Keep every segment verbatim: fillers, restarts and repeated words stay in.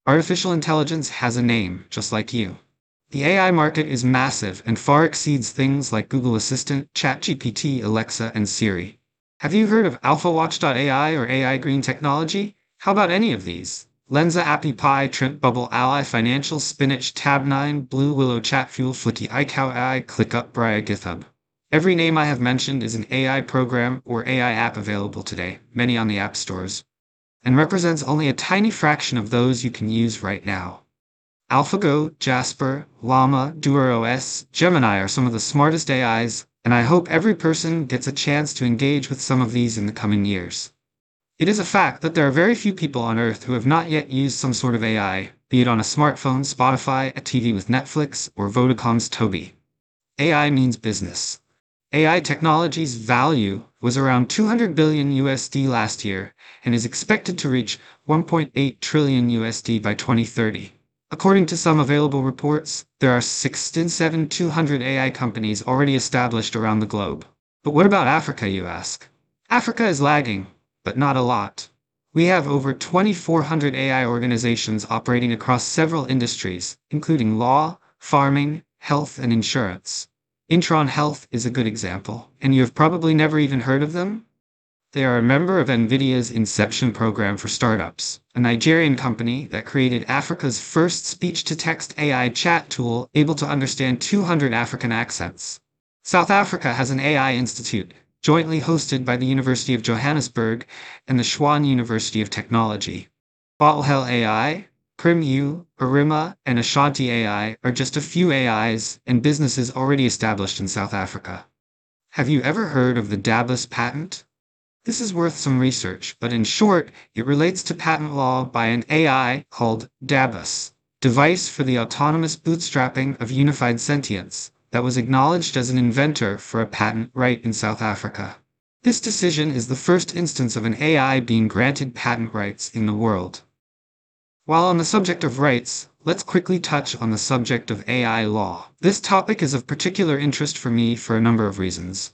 Artificial intelligence has a name, just like you. The A I market is massive and far exceeds things like Google Assistant, ChatGPT, Alexa, and Siri. Have you heard of AlphaWatch dot A I or A I Green Technology? How about any of these? Lenza, AppyPie, Trent, Bubble, Ally, Financial, Spinach, Tab nine, Blue Willow, Chatfuel, Flicky, iCow, A I, ClickUp, Brya, GitHub. Every name I have mentioned is an A I program or A I app available today, many on the app stores, and represents only a tiny fraction of those you can use right now. AlphaGo, Jasper, Llama, DuerOS, Gemini are some of the smartest A Is, and I hope every person gets a chance to engage with some of these in the coming years. It is a fact that there are very few people on Earth who have not yet used some sort of A I, be it on a smartphone, Spotify, a T V with Netflix, or Vodacom's Toby. A I means business. A I technology's value was around two hundred billion U S D last year and is expected to reach one point eight trillion U S D by twenty thirty. According to some available reports, there are sixty-seven thousand two hundred A I companies already established around the globe. But what about Africa, you ask? Africa is lagging, but not a lot. We have over twenty-four hundred A I organizations operating across several industries, including law, farming, health, and insurance. Intron Health is a good example, and you have probably never even heard of them? They are a member of NVIDIA's Inception program for startups, a Nigerian company that created Africa's first speech-to-text A I chat tool able to understand two hundred African accents. South Africa has an A I institute, jointly hosted by the University of Johannesburg and the Tshwane University of Technology. Botlhel A I, Primu, Arima, and Ashanti A I are just a few A Is and businesses already established in South Africa. Have you ever heard of the DABUS patent? This is worth some research, but in short, it relates to patent law by an A I called DABUS, Device for the Autonomous Bootstrapping of Unified Sentience, that was acknowledged as an inventor for a patent right in South Africa. This decision is the first instance of an A I being granted patent rights in the world. While on the subject of rights, let's quickly touch on the subject of A I law. This topic is of particular interest for me for a number of reasons.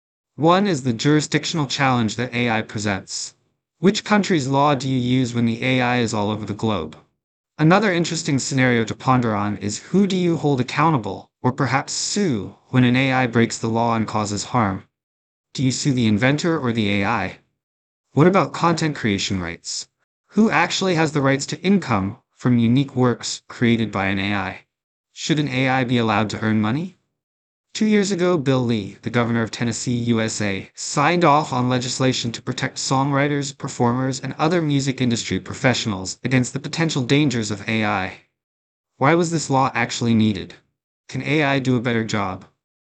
One is the jurisdictional challenge that A I presents. Which country's law do you use when the A I is all over the globe? Another interesting scenario to ponder on is who do you hold accountable, or perhaps sue, when an A I breaks the law and causes harm? Do you sue the inventor or the A I? What about content creation rights? Who actually has the rights to income from unique works created by an A I? Should an A I be allowed to earn money? Two years ago, Bill Lee, the governor of Tennessee, U S A, signed off on legislation to protect songwriters, performers, and other music industry professionals against the potential dangers of A I. Why was this law actually needed? Can A I do a better job?